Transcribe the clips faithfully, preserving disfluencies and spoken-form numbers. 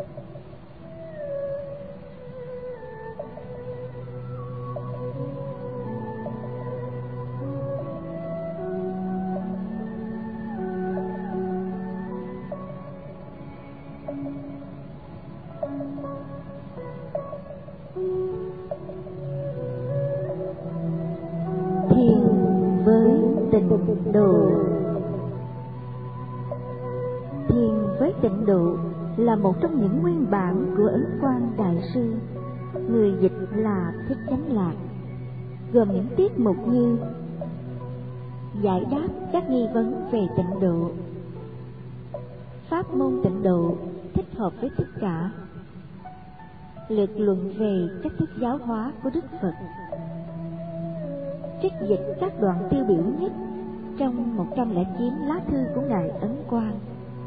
Thiền với tịnh độ. Thiền với tịnh độ là một trong những nguyên bản của Ấn Quang Đại Sư, người dịch là Thích Chánh Lạc, gồm những tiết mục như giải đáp các nghi vấn về tịnh độ, pháp môn tịnh độ thích hợp với tất cả, lược luận về cách thức giáo hóa của Đức Phật, trích dịch các đoạn tiêu biểu nhất trong một trăm lẻ chín lá thư của Ngài Ấn Quang,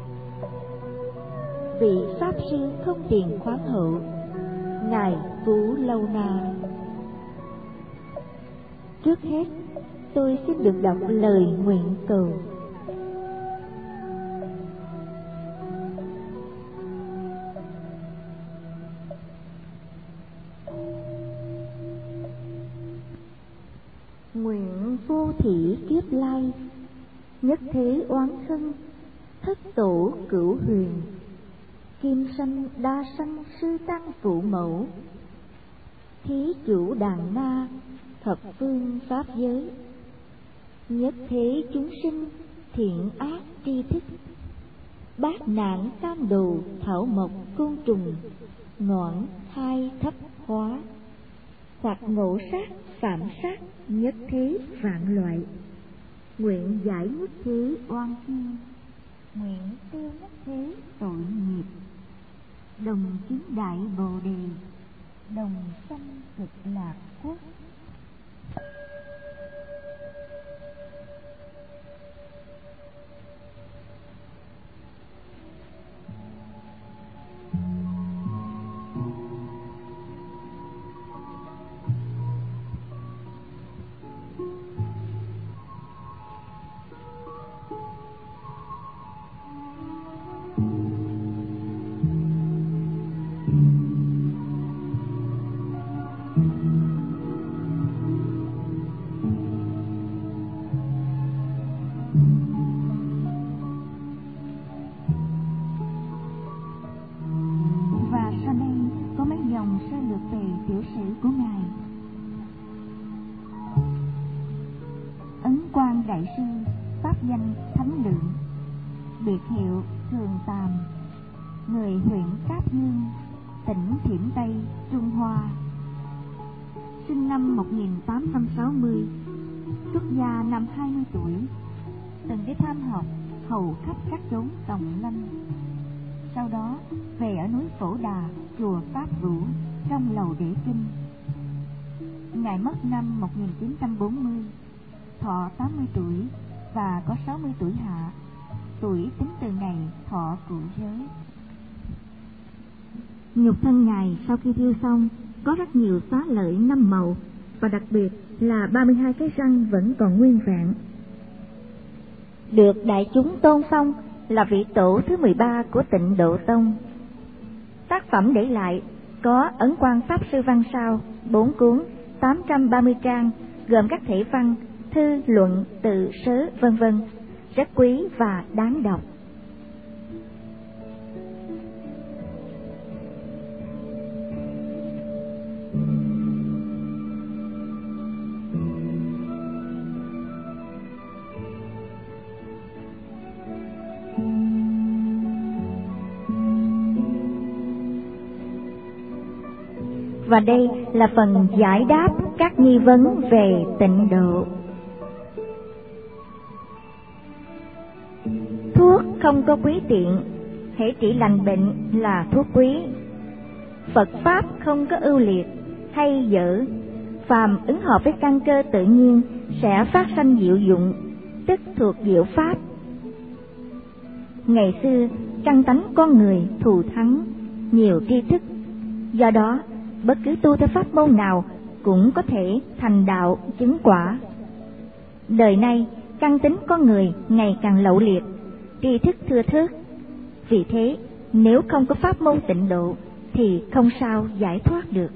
vị Pháp Sư không tiền khoáng hậu, Ngài Phú Lâu Na. Trước hết, tôi xin được đọc lời nguyện cầu. Nguyện vô thỉ kiếp lai, nhất thế oán thân, thất tổ cửu huyền, kim sanh đa sanh sư tăng phụ mẫu, thí chủ đàn na, thập phương pháp giới, nhất thế chúng sinh thiện ác tri thức, bát nạn tam đồ thảo mộc côn trùng, ngoãn hai thấp hóa, hoặc ngộ sát phạm sát nhất thế vạn loại, nguyện giải nhất thế oan thiên, nguyện tiêu nhất thế tội nghiệp, đồng chứng đại bồ đề, đồng sanh cực lạc quốc. Biệt hiệu Thường Tàm, người huyện Cáp Dương, tỉnh Thiểm Tây, Trung Hoa. Sinh năm một nghìn tám trăm sáu mươi, xuất gia năm hai mươi tuổi, từng đi tham học hầu khắp các chốn Tòng Lâm. Sau đó về ở núi Phổ Đà, chùa Pháp Vũ, trong lầu Đệ Kinh. Ngài mất năm một nghìn chín trăm bốn mươi, thọ tám mươi tuổi và có sáu mươi tuổi hạ. Tuổi tính từ ngày thọ cụ giới. Nhục thân Ngài sau khi thiêu xong có rất nhiều xá lợi năm màu, và đặc biệt là ba mươi hai cái răng vẫn còn nguyên vẹn. Được đại chúng tôn phong là vị tổ thứ mười ba của Tịnh Độ Tông. Tác phẩm để lại có Ấn Quang Pháp Sư Văn Sao bốn cuốn, tám trăm ba mươi trang, gồm các thể văn, thư, luận, tự, sớ, vân vân, rất quý và đáng đọc. Và đây là phần giải đáp các nghi vấn về tịnh độ. Thuốc không có quý tiện, hễ trị lành bệnh là thuốc quý. Phật Pháp không có ưu liệt hay dở, phàm ứng hợp với căn cơ tự nhiên sẽ phát sanh diệu dụng, tức thuộc diệu Pháp. Ngày xưa, căn tánh con người thù thắng, nhiều tri thức, do đó bất cứ tu theo pháp môn nào cũng có thể thành đạo chứng quả. Đời nay, căn tính con người ngày càng lậu liệt, tri thức thưa thớt. Vì thế, nếu không có pháp môn tịnh độ thì không sao giải thoát được.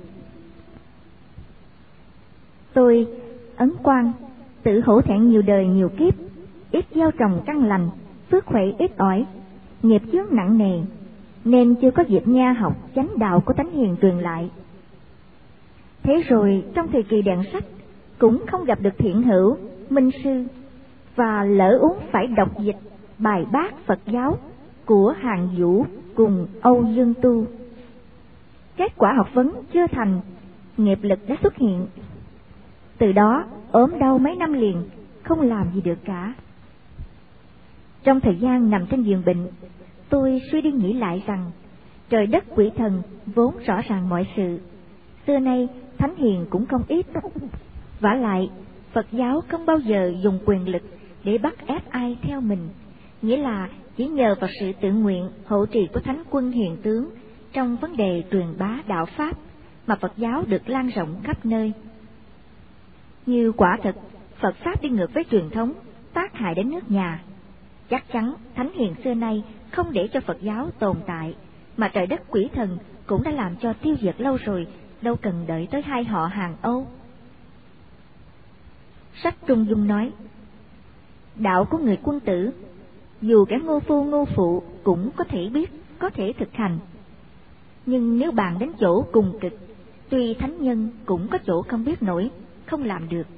Tôi, Ấn Quang, tự hổ thẹn nhiều đời nhiều kiếp, ít gieo trồng căn lành, phước huệ ít ỏi, nghiệp chướng nặng nề, nên chưa có dịp nha học chánh đạo của Thánh Hiền truyền lại. Thế rồi trong thời kỳ đèn sách cũng không gặp được thiện hữu, minh sư, và lỡ uống phải đọc dịch bài bát Phật giáo của Hàng Vũ cùng Âu Dương Tu. Kết quả học vấn chưa thành, nghiệp lực đã xuất hiện. Từ đó ốm đau mấy năm liền, không làm gì được cả. Trong thời gian nằm trên giường bệnh, tôi suy đi nghĩ lại rằng trời đất quỷ thần vốn rõ ràng mọi sự, xưa nay Thánh Hiền cũng không ít. Vả lại Phật giáo không bao giờ dùng quyền lực để bắt ép ai theo mình, nghĩa là chỉ nhờ vào sự tự nguyện hộ trì của Thánh Quân Hiền Tướng trong vấn đề truyền bá đạo Pháp mà Phật giáo được lan rộng khắp nơi. Như quả thực Phật Pháp đi ngược với truyền thống, tác hại đến nước nhà, chắc chắn Thánh Hiền xưa nay không để cho Phật giáo tồn tại, mà trời đất quỷ thần cũng đã làm cho tiêu diệt lâu rồi, đâu cần đợi tới hai họ Hàng Âu. Sách Trung Dung nói, đạo của người quân tử, dù kẻ ngu phu ngu phụ cũng có thể biết, có thể thực hành. Nhưng nếu bàn đến chỗ cùng cực, tuy thánh nhân cũng có chỗ không biết nổi, không làm được.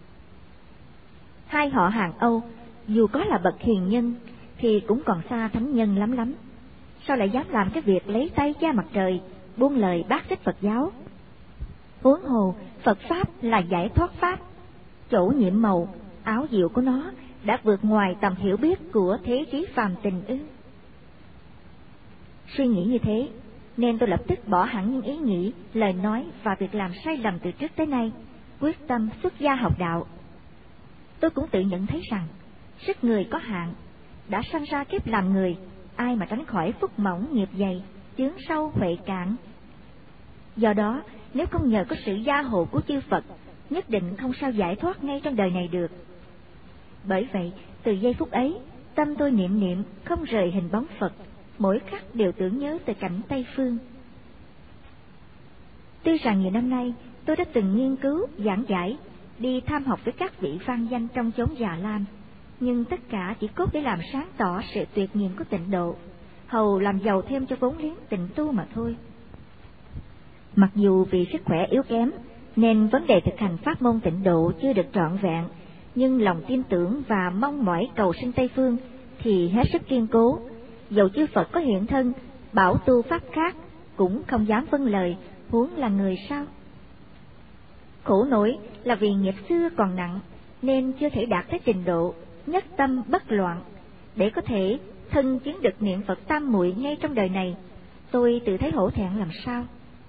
Hai họ Hàng Âu, dù có là bậc hiền nhân, thì cũng còn xa thánh nhân lắm lắm. Sao lại dám làm cái việc lấy tay che mặt trời, buông lời bác trách Phật giáo? Huống hồ, Phật Pháp là giải thoát Pháp, chỗ nhiệm màu, áo diệu của nó đã vượt ngoài tầm hiểu biết của thế trí phàm tình ư? Suy nghĩ như thế, nên tôi lập tức bỏ hẳn những ý nghĩ, lời nói và việc làm sai lầm từ trước tới nay, quyết tâm xuất gia học đạo. Tôi cũng tự nhận thấy rằng sức người có hạn, đã sanh ra kiếp làm người, ai mà tránh khỏi phúc mỏng nghiệp dày, chướng sâu huệ cạn. Do đó, nếu không nhờ có sự gia hộ của chư Phật, nhất định không sao giải thoát ngay trong đời này được. Bởi vậy, từ giây phút ấy, tâm tôi niệm niệm không rời hình bóng Phật, mỗi khắc đều tưởng nhớ từ cảnh Tây Phương. Tuy rằng nhiều năm nay tôi đã từng nghiên cứu, giảng giải, đi tham học với các vị văn danh trong chốn Già Lam, nhưng tất cả chỉ cốt để làm sáng tỏ sự tuyệt nhiên của tịnh độ, hầu làm giàu thêm cho vốn liếng tịnh tu mà thôi. Mặc dù vì sức khỏe yếu kém, nên vấn đề thực hành pháp môn tịnh độ chưa được trọn vẹn, nhưng lòng tin tưởng và mong mỏi cầu sinh Tây Phương thì hết sức kiên cố. Dầu chư Phật có hiện thân, bảo tu pháp khác, cũng không dám vâng lời, huống là người sao? Khổ nổi là vì nghiệp xưa còn nặng, nên chưa thể đạt tới trình độ nhất tâm bất loạn. Để có thể thân chứng được niệm Phật tam muội ngay trong đời này, tôi tự thấy hổ thẹn làm sao.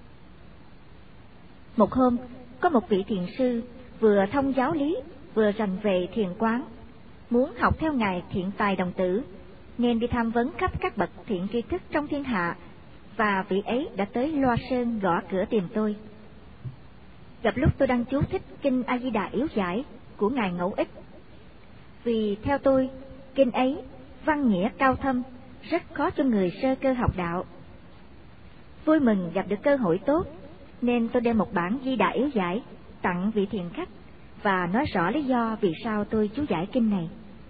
Một hôm, có một vị thiền sư vừa thông giáo lý, vừa rành về thiền quán, muốn học theo ngài Thiện Tài Đồng Tử, nên đi tham vấn khắp các bậc thiện tri thức trong thiên hạ, và vị ấy đã tới Loa Sơn gõ cửa tìm tôi. Gặp lúc tôi đang chú thích kinh A Di Đà Yếu Giải của ngài Ngẫu Ích, vì theo tôi kinh ấy văn nghĩa cao thâm, rất khó cho người sơ cơ học đạo. Vui mừng gặp được cơ hội tốt, nên tôi đem một bản Di Đà Yếu Giải tặng vị thiền khách và nói rõ lý do vì sao tôi chú giải kinh này.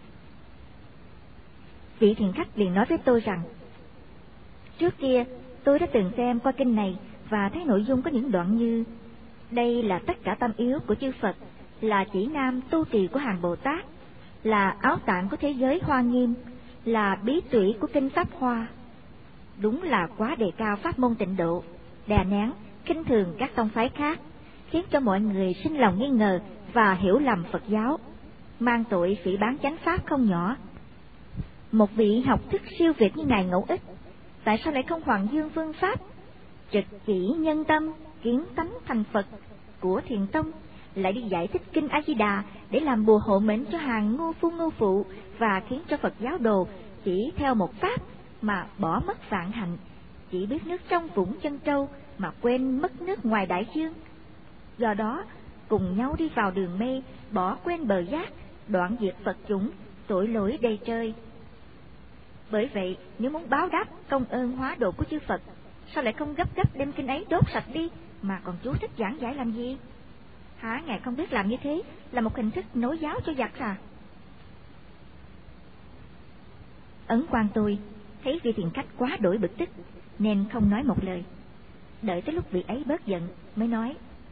Vị thiền khách liền nói với tôi rằng, trước kia tôi đã từng xem qua kinh này và thấy nội dung có những đoạn như: đây là tất cả tâm yếu của chư Phật, là chỉ nam tu trì của hàng Bồ Tát, là áo tạng của thế giới Hoa Nghiêm, là bí tủy của kinh Pháp Hoa. Đúng là quá đề cao pháp môn tịnh độ, đè nén, khinh thường các tông phái khác, khiến cho mọi người sinh lòng nghi ngờ và hiểu lầm Phật giáo, mang tội phỉ báng chánh pháp không nhỏ. Một vị học thức siêu việt như ngài Ngẫu Ích, tại sao lại không hoàng dương phương pháp, trực chỉ nhân tâm, kiến tánh thành Phật của Thiền Tông, lại đi giải thích kinh A Di Đà để làm bùa hộ mệnh cho hàng ngu phu ngu phụ, và khiến cho Phật giáo đồ chỉ theo một pháp mà bỏ mất vạn hạnh, chỉ biết nước trong vũng chân trâu mà quên mất nước ngoài đại dương. Do đó cùng nhau đi vào đường mê, bỏ quên bờ giác, đoạn diệt Phật chủng, tội lỗi đầy trời. Bởi vậy, nếu muốn báo đáp công ơn hóa độ của chư Phật, sao lại không gấp gấp đem kinh ấy đốt sạch đi, mà còn chú thích giảng giải làm gì? Hả, ngài không biết làm như thế là một hình thức nối giáo cho giặc à? Ấn Quang tôi thấy vị thiền khách quá đổi bực tức, nên không nói một lời. Đợi tới lúc vị ấy bớt giận mới nói: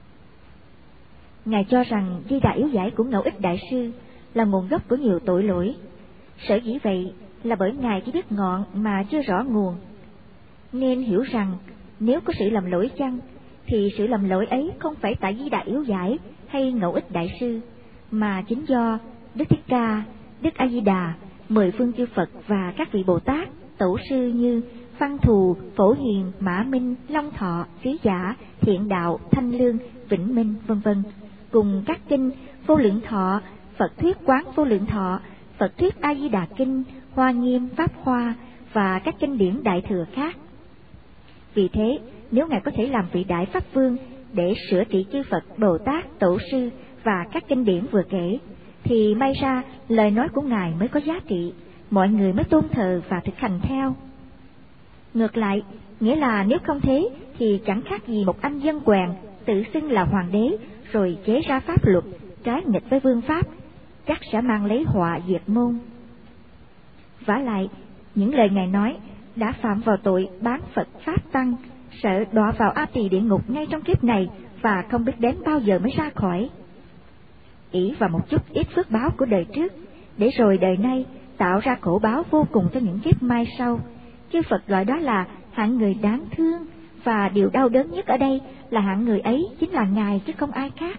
Ngài cho rằng Di Đà yếu giải của Ngẫu Ích Đại Sư là nguồn gốc của nhiều tội lỗi. Sở dĩ vậy là bởi Ngài chỉ biết ngọn mà chưa rõ nguồn. Nên hiểu rằng nếu có sự lầm lỗi chăng, thì sự lầm lỗi ấy không phải tại Di Đà yếu giải hay Ngẫu Ích Đại Sư, mà chính do Đức Thích Ca, Đức A Di Đà, mười phương chư Phật và các vị Bồ Tát, tổ sư như Văn Thù, Phổ Hiền, Mã Minh, Long Thọ, Trí Giả, Thiện Đạo, Thanh Lương, Vĩnh Minh, vân vân, cùng các kinh Vô Lượng Thọ, Phật Thuyết Quán Vô Lượng Thọ, Phật Thuyết A Di Đà Kinh, Hoa Nghiêm, Pháp Hoa và các kinh điển Đại Thừa khác. Vì thế, nếu Ngài có thể làm vị Đại Pháp Vương để sửa trị chư Phật, Bồ Tát, tổ sư và các kinh điển vừa kể, thì may ra lời nói của Ngài mới có giá trị, mọi người mới tôn thờ và thực hành theo. Ngược lại, nghĩa là nếu không thế thì chẳng khác gì một anh dân quèn tự xưng là hoàng đế rồi chế ra pháp luật trái nghịch với vương pháp, chắc sẽ mang lấy họa diệt môn. Vả lại, những lời Ngài nói đã phạm vào tội bán Phật Pháp Tăng, sợ đọa vào A Tỳ địa ngục ngay trong kiếp này và không biết đến bao giờ mới ra khỏi. Ỷ vào một chút ít phước báo của đời trước, để rồi đời nay tạo ra khổ báo vô cùng cho những kiếp mai sau, chư Phật gọi đó là hạng người đáng thương, và điều đau đớn nhất ở đây là hạng người ấy chính là Ngài chứ không ai khác.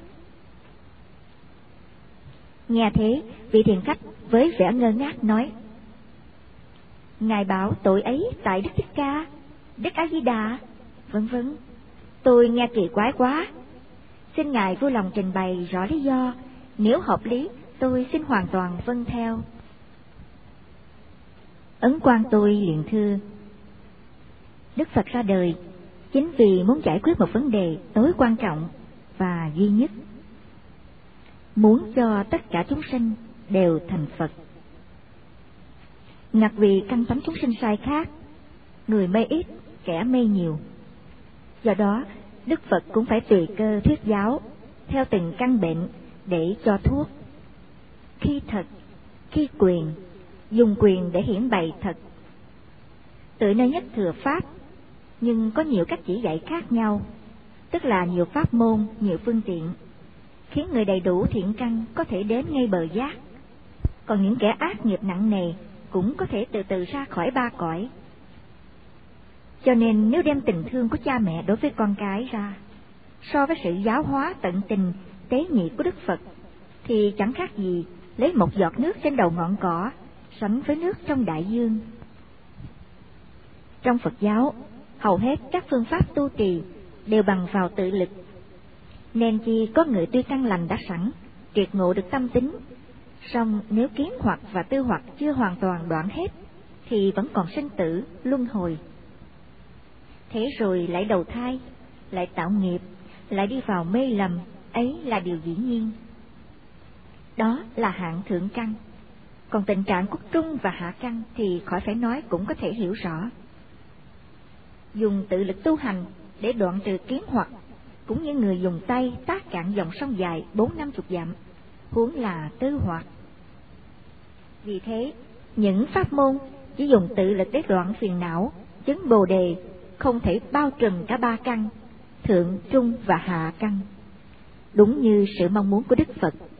Nghe thế, vị thiền khách với vẻ ngơ ngác nói: Ngài bảo tội ấy tại Đức Thích Ca, Đức A Di Đà, vân vân. Tôi nghe kỳ quái quá. Xin Ngài vui lòng trình bày rõ lý do, nếu hợp lý tôi xin hoàn toàn vâng theo. Ấn Quang tôi liền thưa: Đức Phật ra đời chính vì muốn giải quyết một vấn đề tối quan trọng và duy nhất, muốn cho tất cả chúng sinh đều thành Phật. Ngặt vì căn tánh chúng sinh sai khác, người mê ít, kẻ mê nhiều. Do đó, Đức Phật cũng phải tùy cơ thuyết giáo theo từng căn bệnh để cho thuốc. Khi thật, khi quyền, dùng quyền để hiển bày thật. Tự nơi nhất thừa pháp, nhưng có nhiều cách chỉ dạy khác nhau, tức là nhiều pháp môn, nhiều phương tiện, khiến người đầy đủ thiện căn có thể đến ngay bờ giác. Còn những kẻ ác nghiệp nặng nề cũng có thể từ từ ra khỏi ba cõi. Cho nên nếu đem tình thương của cha mẹ đối với con cái ra, so với sự giáo hóa tận tình, tế nhị của Đức Phật, thì chẳng khác gì lấy một giọt nước trên đầu ngọn cỏ, sánh với nước trong đại dương. Trong Phật giáo, hầu hết các phương pháp tu trì đều bằng vào tự lực, nên chi có người tuy căn lành đã sẵn, triệt ngộ được tâm tính, song nếu kiến hoặc và tư hoặc chưa hoàn toàn đoạn hết, thì vẫn còn sinh tử, luân hồi. Thế rồi lại đầu thai, lại tạo nghiệp, lại đi vào mê lầm, ấy là điều dĩ nhiên. Đó là hạng thượng căn. Còn tình trạng của trung và hạ căn thì khỏi phải nói cũng có thể hiểu rõ. Dùng tự lực tu hành để đoạn trừ kiến hoặc, cũng như người dùng tay tác cạn dòng sông dài bốn năm chục dặm, huống là tư hoặc. Vì thế, những pháp môn chỉ dùng tự lực để đoạn phiền não, chứng bồ đề, không thể bao trùm cả ba căn, thượng, trung và hạ căn, đúng như sự mong muốn của Đức Phật.